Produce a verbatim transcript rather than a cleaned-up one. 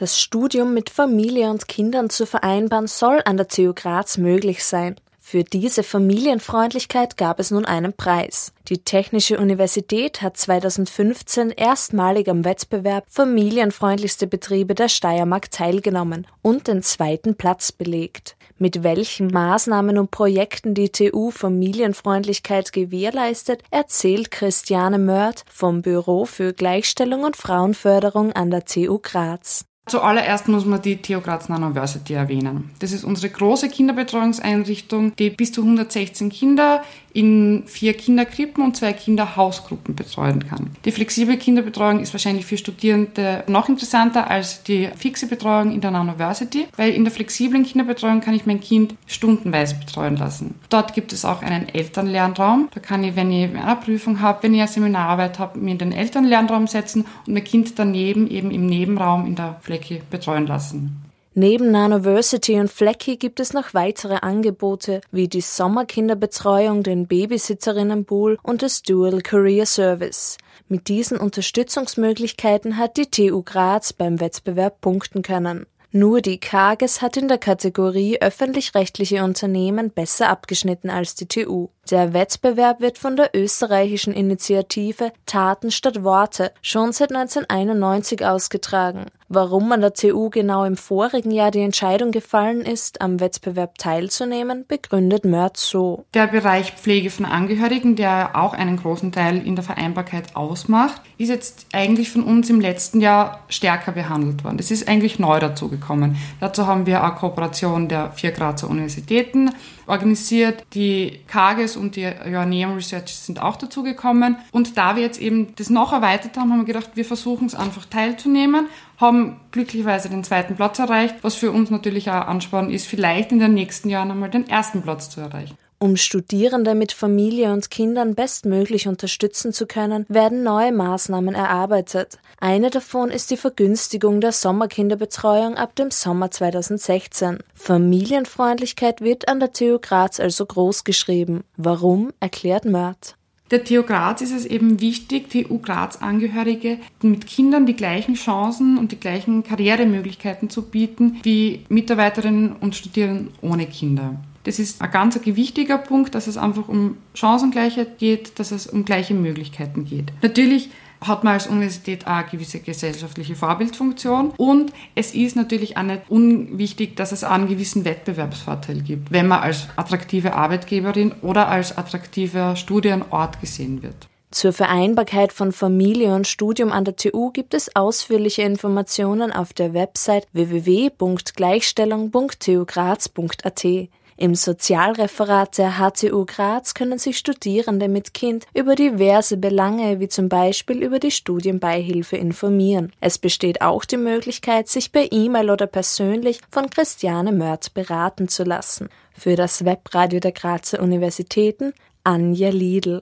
Das Studium mit Familie und Kindern zu vereinbaren soll an der T U Graz möglich sein. Für diese Familienfreundlichkeit gab es nun einen Preis. Die Technische Universität hat zweitausendfünfzehn erstmalig am Wettbewerb Familienfreundlichste Betriebe der Steiermark teilgenommen und den zweiten Platz belegt. Mit welchen Maßnahmen und Projekten die T U Familienfreundlichkeit gewährleistet, erzählt Christiane Mörth vom Büro für Gleichstellung und Frauenförderung an der T U Graz. Zuallererst muss man die T U Graz Nanoversity erwähnen. Das ist unsere große Kinderbetreuungseinrichtung, die bis zu hundertsechzehn Kinder in vier Kinderkrippen und zwei Kinderhausgruppen betreuen kann. Die flexible Kinderbetreuung ist wahrscheinlich für Studierende noch interessanter als die fixe Betreuung in der Nanoversity, weil in der flexiblen Kinderbetreuung kann ich mein Kind stundenweise betreuen lassen. Dort gibt es auch einen Elternlernraum. Da kann ich, wenn ich eine Prüfung habe, wenn ich eine Seminararbeit habe, mir in den Elternlernraum setzen und mein Kind daneben eben im Nebenraum in der Flecki betreuen lassen. Neben Nanoversity und Flecki gibt es noch weitere Angebote wie die Sommerkinderbetreuung, den Babysitterinnenpool und das Dual Career Service. Mit diesen Unterstützungsmöglichkeiten hat die T U Graz beim Wettbewerb punkten können. Nur die Kages hat in der Kategorie öffentlich-rechtliche Unternehmen besser abgeschnitten als die T U. Der Wettbewerb wird von der österreichischen Initiative Taten statt Worte schon seit neunzehnhunderteinundneunzig ausgetragen. Warum an der T U genau im vorigen Jahr die Entscheidung gefallen ist, am Wettbewerb teilzunehmen, begründet Mörth so. Der Bereich Pflege von Angehörigen, der auch einen großen Teil in der Vereinbarkeit ausmacht, ist jetzt eigentlich von uns im letzten Jahr stärker behandelt worden. Das ist eigentlich neu dazugekommen. Dazu haben wir eine Kooperation der vier Grazer Universitäten organisiert. Die Kages und die Joanneum Research sind auch dazugekommen. Und da wir jetzt eben das noch erweitert haben, haben wir gedacht, wir versuchen es einfach teilzunehmen, haben glücklicherweise den zweiten Platz erreicht, was für uns natürlich auch Ansporn ist, vielleicht in den nächsten Jahren einmal den ersten Platz zu erreichen. Um Studierende mit Familie und Kindern bestmöglich unterstützen zu können, werden neue Maßnahmen erarbeitet. Eine davon ist die Vergünstigung der Sommerkinderbetreuung ab dem Sommer zweitausendsechzehn. Familienfreundlichkeit wird an der T U Graz also groß geschrieben. Warum, erklärt Mörth. Der T U Graz ist es eben wichtig, T U Graz-Angehörige mit Kindern die gleichen Chancen und die gleichen Karrieremöglichkeiten zu bieten wie Mitarbeiterinnen und Studierenden ohne Kinder. Das ist ein ganz wichtiger Punkt, dass es einfach um Chancengleichheit geht, dass es um gleiche Möglichkeiten geht. Natürlich hat man als Universität auch eine gewisse gesellschaftliche Vorbildfunktion und es ist natürlich auch nicht unwichtig, dass es auch einen gewissen Wettbewerbsvorteil gibt, wenn man als attraktive Arbeitgeberin oder als attraktiver Studienort gesehen wird. Zur Vereinbarkeit von Familie und Studium an der T U gibt es ausführliche Informationen auf der Website w w w punkt gleichstellung punkt t u graz punkt a t. Im Sozialreferat der H T U Graz können sich Studierende mit Kind über diverse Belange wie zum Beispiel über die Studienbeihilfe informieren. Es besteht auch die Möglichkeit, sich per E-Mail oder persönlich von Christiane Mörth beraten zu lassen. Für das Webradio der Grazer Universitäten Anja Liedl.